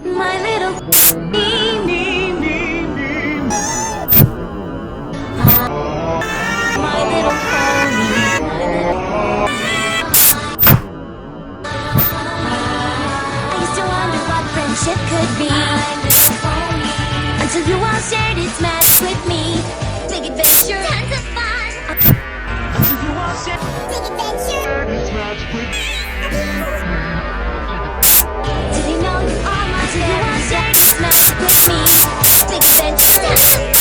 My little my little pony. I used to wonder what friendship could be, until you all shared its magic with me. Big adventure, tons of fun. Until you all shared big adventure, its magic with me. Did you know you all must share its magic with me? Big adventure, tons of fun.